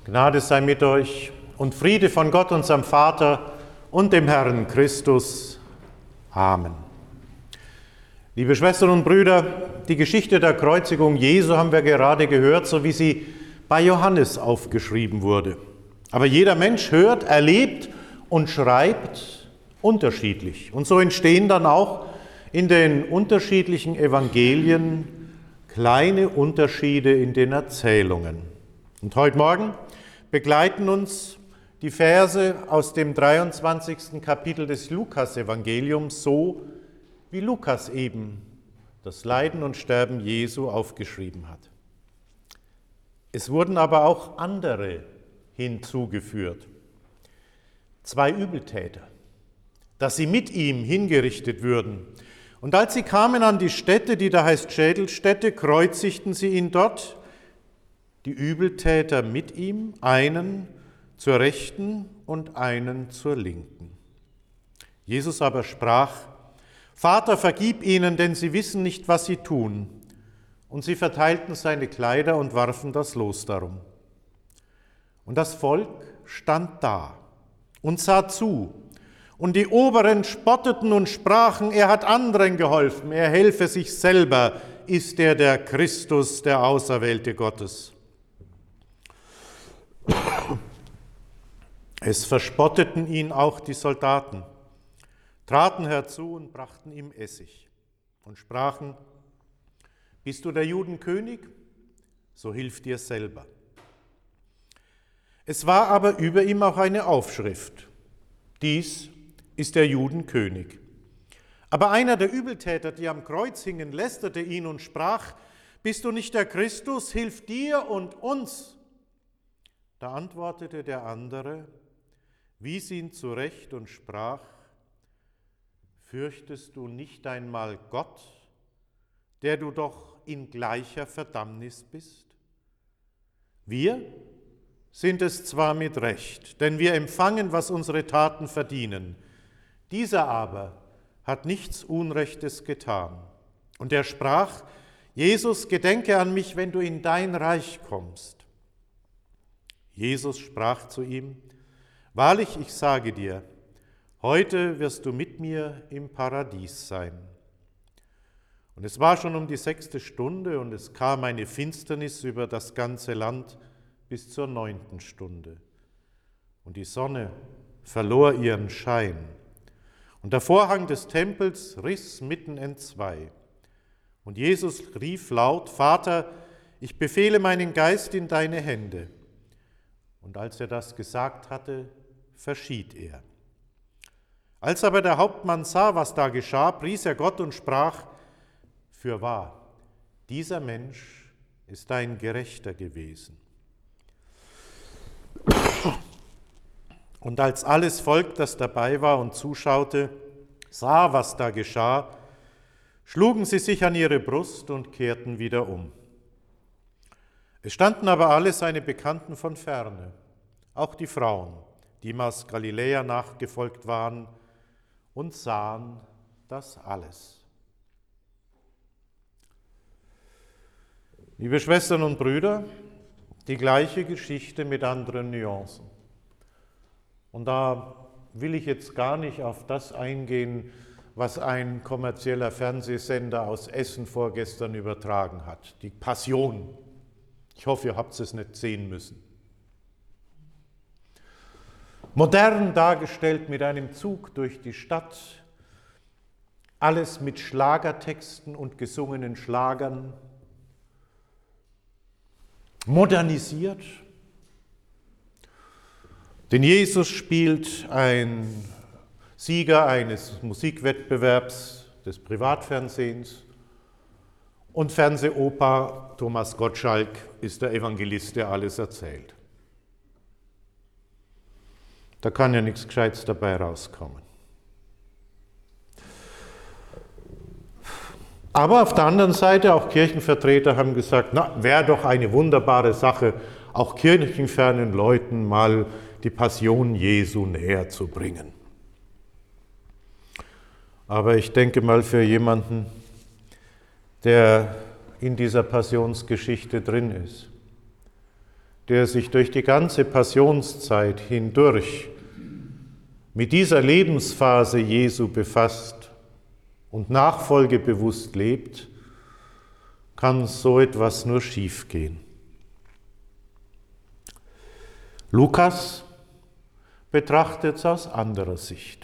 Gnade sei mit euch und Friede von Gott, unserem Vater und dem Herrn Christus. Amen. Liebe Schwestern und Brüder, die Geschichte der Kreuzigung Jesu haben wir gerade gehört, so wie sie bei Johannes aufgeschrieben wurde. Aber jeder Mensch hört, erlebt und schreibt unterschiedlich. Und so entstehen dann auch in den unterschiedlichen Evangelien kleine Unterschiede in den Erzählungen. Und heute Morgen begleiten uns die Verse aus dem 23. Kapitel des Lukas-Evangeliums, so wie Lukas eben das Leiden und Sterben Jesu aufgeschrieben hat. Es wurden aber auch andere hinzugeführt. 2 Übeltäter, dass sie mit ihm hingerichtet würden. Und als sie kamen an die Stätte, die da heißt Schädelstätte, kreuzigten sie ihn dort, die Übeltäter mit ihm, einen zur Rechten und einen zur Linken. Jesus aber sprach: Vater, vergib ihnen, denn sie wissen nicht, was sie tun. Und sie verteilten seine Kleider und warfen das Los darum. Und das Volk stand da und sah zu. Und die Oberen spotteten und sprachen: Er hat anderen geholfen, er helfe sich selber, ist er der Christus, der Auserwählte Gottes. Es verspotteten ihn auch die Soldaten, traten herzu und brachten ihm Essig und sprachen: Bist du der Judenkönig? So hilf dir selber. Es war aber über ihm auch eine Aufschrift: Dies ist der Judenkönig. Aber einer der Übeltäter, die am Kreuz hingen, lästerte ihn und sprach: Bist du nicht der Christus? Hilf dir und uns. Da antwortete der andere, wies ihn zurecht und sprach: Fürchtest du nicht einmal Gott, der du doch in gleicher Verdammnis bist? Wir sind es zwar mit Recht, denn wir empfangen, was unsere Taten verdienen. Dieser aber hat nichts Unrechtes getan. Und er sprach: Jesus, gedenke an mich, wenn du in dein Reich kommst. Jesus sprach zu ihm: Wahrlich, ich sage dir, heute wirst du mit mir im Paradies sein. Und es war schon um die 6. Stunde, und es kam eine Finsternis über das ganze Land bis zur 9. Stunde. Und die Sonne verlor ihren Schein. Und der Vorhang des Tempels riss mitten entzwei. Und Jesus rief laut: Vater, ich befehle meinen Geist in deine Hände. Und als er das gesagt hatte, verschied er. Als aber der Hauptmann sah, was da geschah, pries er Gott und sprach: Fürwahr, dieser Mensch ist ein Gerechter gewesen. Und als alles Volk, das dabei war und zuschaute, sah, was da geschah, schlugen sie sich an ihre Brust und kehrten wieder um. Es standen aber alle seine Bekannten von ferne, auch die Frauen, die ihm aus Galiläa nachgefolgt waren, und sahen das alles. Liebe Schwestern und Brüder, die gleiche Geschichte mit anderen Nuancen. Und da will ich jetzt gar nicht auf das eingehen, was ein kommerzieller Fernsehsender aus Essen vorgestern übertragen hat, die Passion. Ich hoffe, ihr habt es nicht sehen müssen. Modern dargestellt mit einem Zug durch die Stadt, alles mit Schlagertexten und gesungenen Schlagern, modernisiert. Denn Jesus spielt ein Sieger eines Musikwettbewerbs des Privatfernsehens und Fernsehoper Thomas Gottschalk ist der Evangelist, der alles erzählt. Da kann ja nichts Gescheites dabei rauskommen. Aber auf der anderen Seite, auch Kirchenvertreter haben gesagt, wäre doch eine wunderbare Sache, auch kirchenfernen Leuten mal die Passion Jesu näher zu bringen. Aber ich denke mal, für jemanden, der in dieser Passionsgeschichte drin ist, der sich durch die ganze Passionszeit hindurch mit dieser Lebensphase Jesu befasst und nachfolgebewusst lebt, kann so etwas nur schiefgehen. Lukas betrachtet es aus anderer Sicht.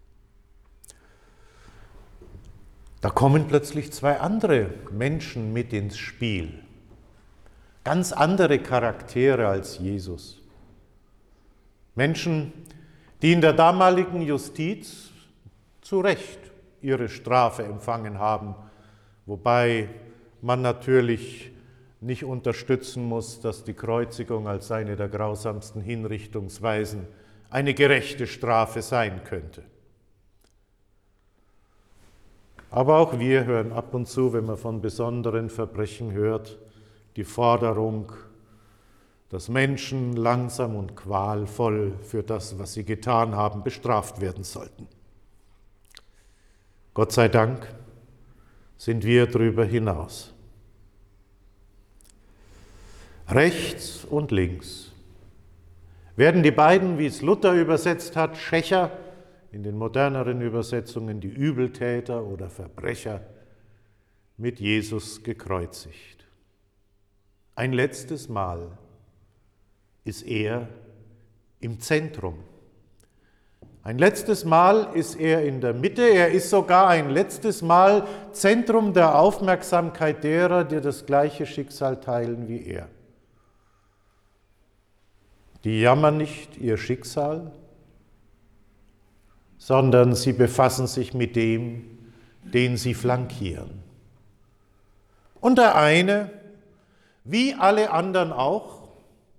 Da kommen plötzlich zwei andere Menschen mit ins Spiel. Ganz andere Charaktere als Jesus. Menschen, die in der damaligen Justiz zu Recht ihre Strafe empfangen haben, wobei man natürlich nicht unterstützen muss, dass die Kreuzigung als eine der grausamsten Hinrichtungsweisen eine gerechte Strafe sein könnte. Aber auch wir hören ab und zu, wenn man von besonderen Verbrechen hört, die Forderung, dass Menschen langsam und qualvoll für das, was sie getan haben, bestraft werden sollten. Gott sei Dank sind wir darüber hinaus. Rechts und links werden die beiden, wie es Luther übersetzt hat, Schächer, in den moderneren Übersetzungen die Übeltäter oder Verbrecher, mit Jesus gekreuzigt. Ein letztes Mal ist er im Zentrum. Ein letztes Mal ist er in der Mitte, er ist sogar ein letztes Mal Zentrum der Aufmerksamkeit derer, die das gleiche Schicksal teilen wie er. Die jammern nicht ihr Schicksal, sondern sie befassen sich mit dem, den sie flankieren. Und der eine, wie alle anderen auch,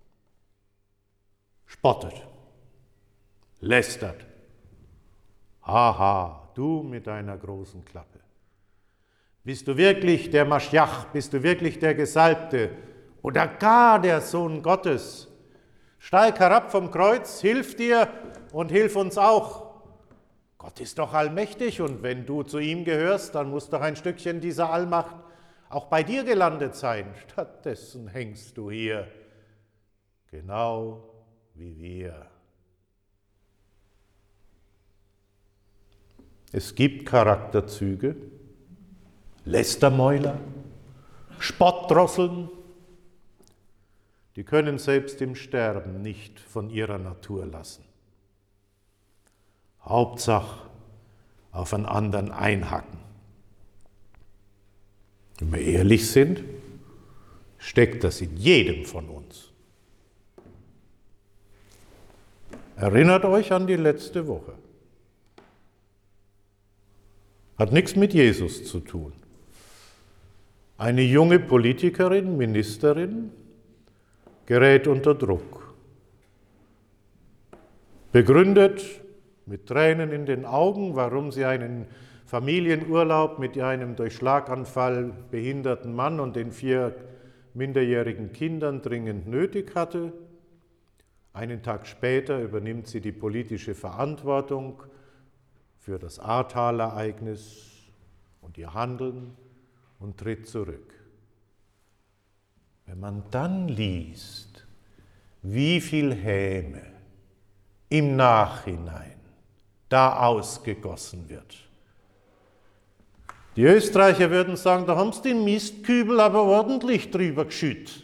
spottet, lästert. Haha, du mit deiner großen Klappe. Bist du wirklich der Maschiach? Bist du wirklich der Gesalbte? Oder gar der Sohn Gottes? Steig herab vom Kreuz, hilf dir und hilf uns auch. Gott ist doch allmächtig und wenn du zu ihm gehörst, dann muss doch ein Stückchen dieser Allmacht auch bei dir gelandet sein. Stattdessen hängst du hier, genau wie wir. Es gibt Charakterzüge, Lästermäuler, Spottdrosseln, die können selbst im Sterben nicht von ihrer Natur lassen. Hauptsache auf einen anderen einhacken. Wenn wir ehrlich sind, steckt das in jedem von uns. Erinnert euch an die letzte Woche. Hat nichts mit Jesus zu tun. Eine junge Politikerin, Ministerin, gerät unter Druck. Begründet mit Tränen in den Augen, warum sie einen Familienurlaub mit einem durch Schlaganfall behinderten Mann und den 4 minderjährigen Kindern dringend nötig hatte. Einen Tag später übernimmt sie die politische Verantwortung für das Ahrtal-Ereignis und ihr Handeln und tritt zurück. Wenn man dann liest, wie viel Häme im Nachhinein da ausgegossen wird. Die Österreicher würden sagen, da haben sie den Mistkübel aber ordentlich drüber geschüttet.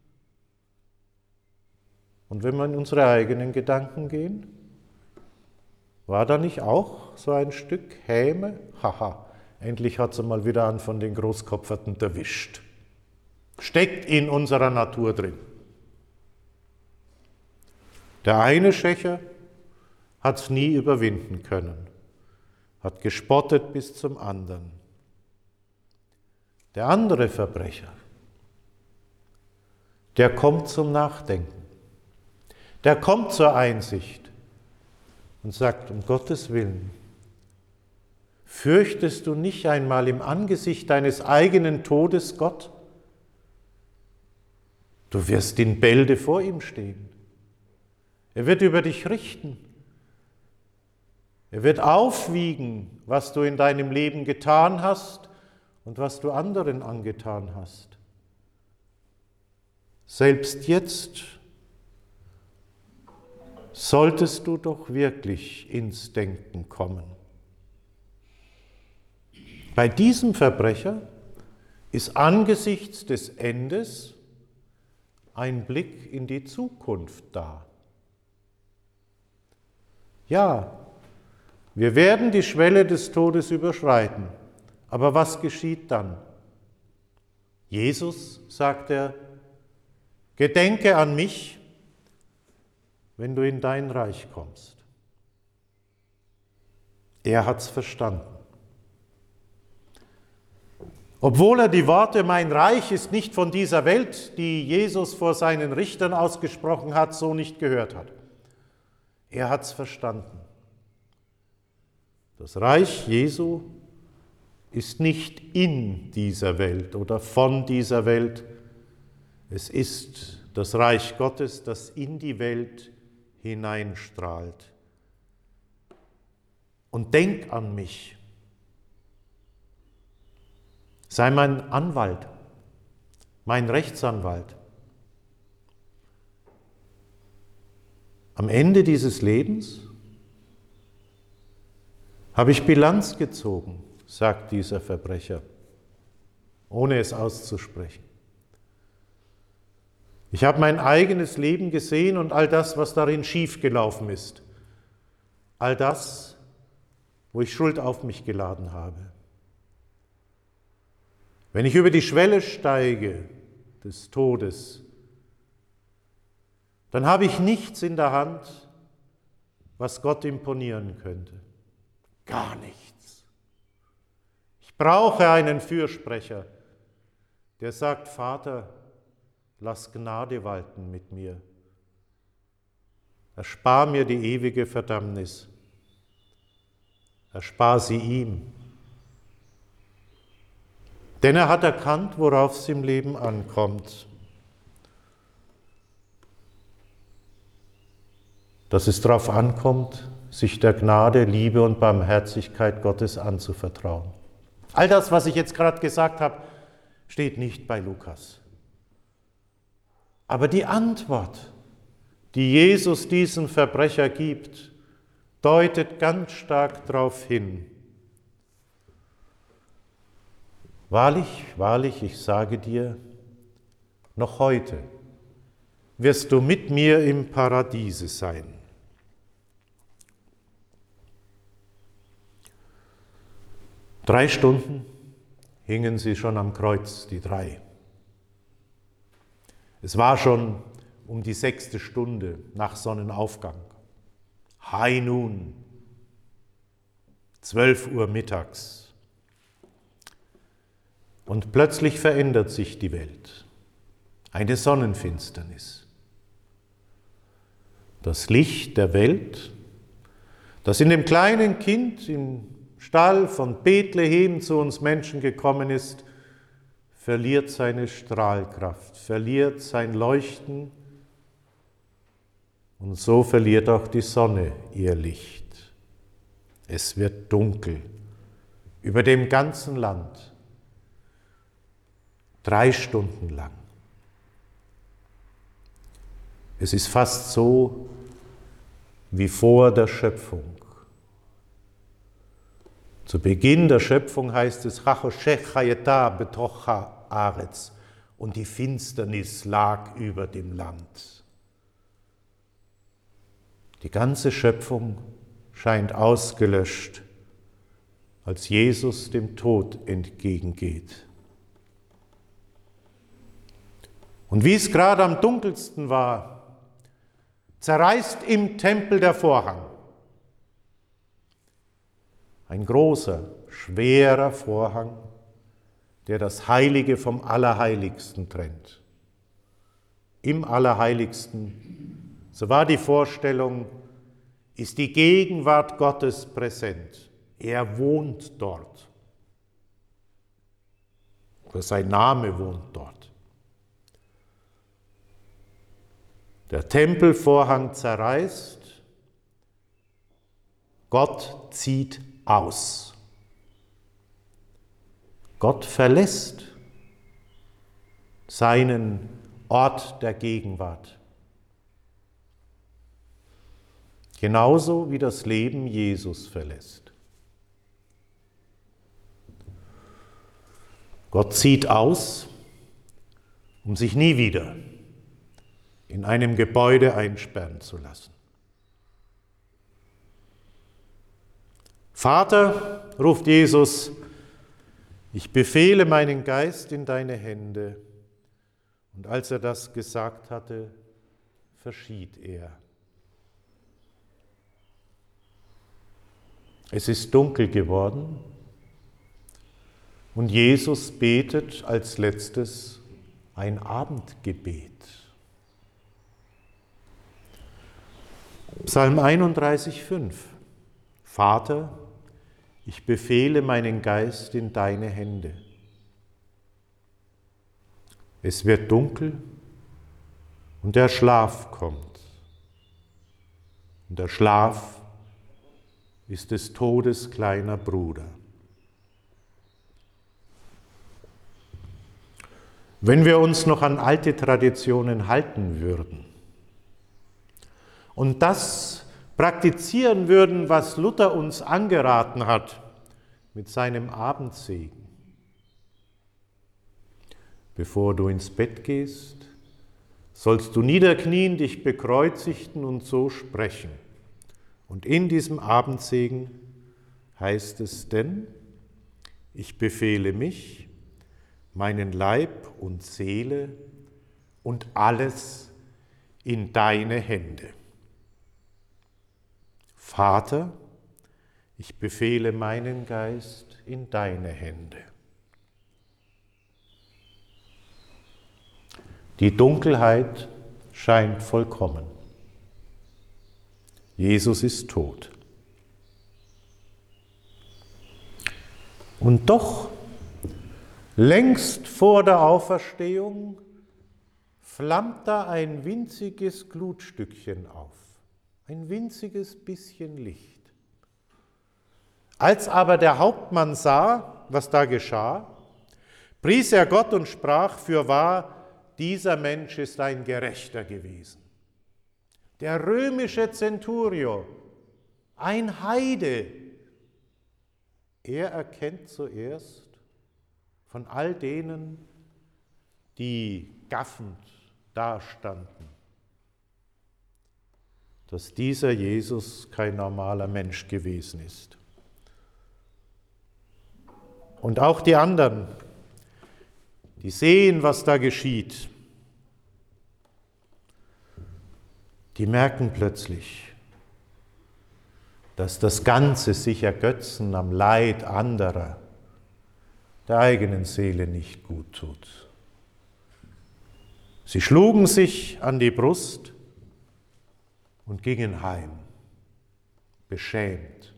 Und wenn wir in unsere eigenen Gedanken gehen, war da nicht auch so ein Stück Häme? Haha, endlich hat sie mal wieder einen von den Großkopferten erwischt. Steckt in unserer Natur drin. Der eine Schächer hat es nie überwinden können, hat gespottet bis zum anderen. Der andere Verbrecher, der kommt zum Nachdenken, der kommt zur Einsicht und sagt, um Gottes Willen, fürchtest du nicht einmal im Angesicht deines eigenen Todes Gott? Du wirst in Bälde vor ihm stehen. Er wird über dich richten. Er wird aufwiegen, was du in deinem Leben getan hast und was du anderen angetan hast. Selbst jetzt solltest du doch wirklich ins Denken kommen. Bei diesem Verbrecher ist angesichts des Endes ein Blick in die Zukunft da. Ja, wir werden die Schwelle des Todes überschreiten, aber was geschieht dann? Jesus, sagt er, gedenke an mich, wenn du in dein Reich kommst. Er hat's verstanden. Obwohl er die Worte, mein Reich ist nicht von dieser Welt, die Jesus vor seinen Richtern ausgesprochen hat, so nicht gehört hat. Er hat's verstanden. Das Reich Jesu ist nicht in dieser Welt oder von dieser Welt. Es ist das Reich Gottes, das in die Welt hineinstrahlt. Und denk an mich. Sei mein Anwalt, mein Rechtsanwalt. Am Ende dieses Lebens habe ich Bilanz gezogen, sagt dieser Verbrecher, ohne es auszusprechen. Ich habe mein eigenes Leben gesehen und all das, was darin schiefgelaufen ist. All das, wo ich Schuld auf mich geladen habe. Wenn ich über die Schwelle steige des Todes, dann habe ich nichts in der Hand, was Gott imponieren könnte. Gar nichts. Ich brauche einen Fürsprecher, der sagt, Vater, lass Gnade walten mit mir. Erspar mir die ewige Verdammnis. Erspar sie ihm. Denn er hat erkannt, worauf es im Leben ankommt. Dass es darauf ankommt, sich der Gnade, Liebe und Barmherzigkeit Gottes anzuvertrauen. All das, was ich jetzt gerade gesagt habe, steht nicht bei Lukas. Aber die Antwort, die Jesus diesem Verbrecher gibt, deutet ganz stark darauf hin. Wahrlich, wahrlich, ich sage dir, noch heute wirst du mit mir im Paradiese sein. Drei Stunden hingen sie schon am Kreuz, die drei. Es war schon um die 6. Stunde nach Sonnenaufgang. High Noon, 12 Uhr mittags. Und plötzlich verändert sich die Welt. Eine Sonnenfinsternis. Das Licht der Welt, das in dem kleinen Kind im Stall von Bethlehem zu uns Menschen gekommen ist, verliert seine Strahlkraft, verliert sein Leuchten und so verliert auch die Sonne ihr Licht. Es wird dunkel über dem ganzen Land. 3 Stunden lang. Es ist fast so wie vor der Schöpfung. Zu Beginn der Schöpfung heißt es, und die Finsternis lag über dem Land. Die ganze Schöpfung scheint ausgelöscht, als Jesus dem Tod entgegengeht. Und wie es gerade am dunkelsten war, zerreißt im Tempel der Vorhang. Ein großer, schwerer Vorhang, der das Heilige vom Allerheiligsten trennt. Im Allerheiligsten, so war die Vorstellung, ist die Gegenwart Gottes präsent. Er wohnt dort. Oder sein Name wohnt dort. Der Tempelvorhang zerreißt, Gott zieht aus. Gott verlässt seinen Ort der Gegenwart. genauso wie das Leben Jesus verlässt. Gott zieht aus, um sich nie wieder in einem Gebäude einsperren zu lassen. Vater, ruft Jesus, ich befehle meinen Geist in deine Hände. Und als er das gesagt hatte, verschied er. Es ist dunkel geworden und Jesus betet als letztes ein Abendgebet. Psalm 31,5. Vater, ich befehle meinen Geist in deine Hände. Es wird dunkel und der Schlaf kommt. Und der Schlaf ist des Todes kleiner Bruder. Wenn wir uns noch an alte Traditionen halten würden und das praktizieren würden, was Luther uns angeraten hat mit seinem Abendsegen. Bevor du ins Bett gehst, sollst du niederknien, dich bekreuzigten und so sprechen. Und in diesem Abendsegen heißt es denn, ich befehle mich, meinen Leib und Seele und alles in deine Hände. Vater, ich befehle meinen Geist in deine Hände. Die Dunkelheit scheint vollkommen. Jesus ist tot. Und doch, längst vor der Auferstehung, flammt da ein winziges Glutstückchen auf, ein winziges bisschen Licht. Als aber der Hauptmann sah, was da geschah, pries er Gott und sprach, fürwahr, dieser Mensch ist ein Gerechter gewesen. Der römische Centurio, ein Heide, er erkennt zuerst von all denen, die gaffend dastanden, dass dieser Jesus kein normaler Mensch gewesen ist. Und auch die anderen, die sehen, was da geschieht, die merken plötzlich, dass das ganze sich ergötzen am Leid anderer der eigenen Seele nicht gut tut. Sie schlugen sich an die Brust und gingen heim, beschämt,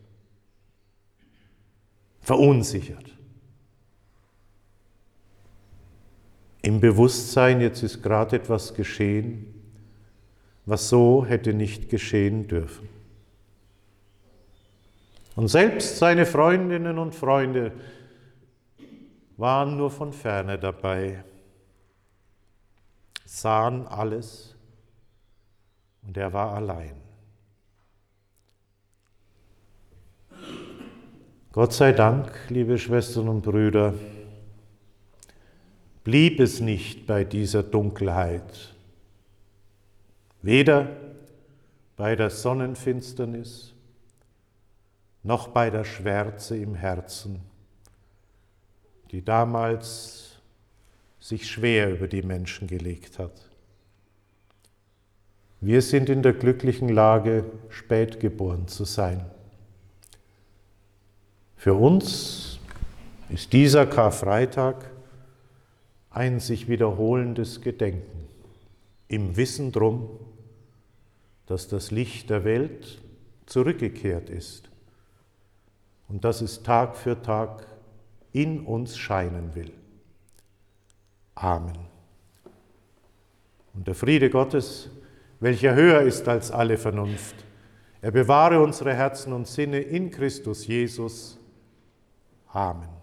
verunsichert. Im Bewusstsein, jetzt ist gerade etwas geschehen, was so hätte nicht geschehen dürfen. Und selbst seine Freundinnen und Freunde waren nur von ferne dabei, sahen alles und er war allein. Gott sei Dank, liebe Schwestern und Brüder, blieb es nicht bei dieser Dunkelheit, weder bei der Sonnenfinsternis noch bei der Schwärze im Herzen, die damals sich schwer über die Menschen gelegt hat. Wir sind in der glücklichen Lage, spät geboren zu sein. Für uns ist dieser Karfreitag ein sich wiederholendes Gedenken, im Wissen drum, dass das Licht der Welt zurückgekehrt ist und dass es Tag für Tag in uns scheinen will. Amen. Und der Friede Gottes, welcher höher ist als alle Vernunft, er bewahre unsere Herzen und Sinne in Christus Jesus. Amen.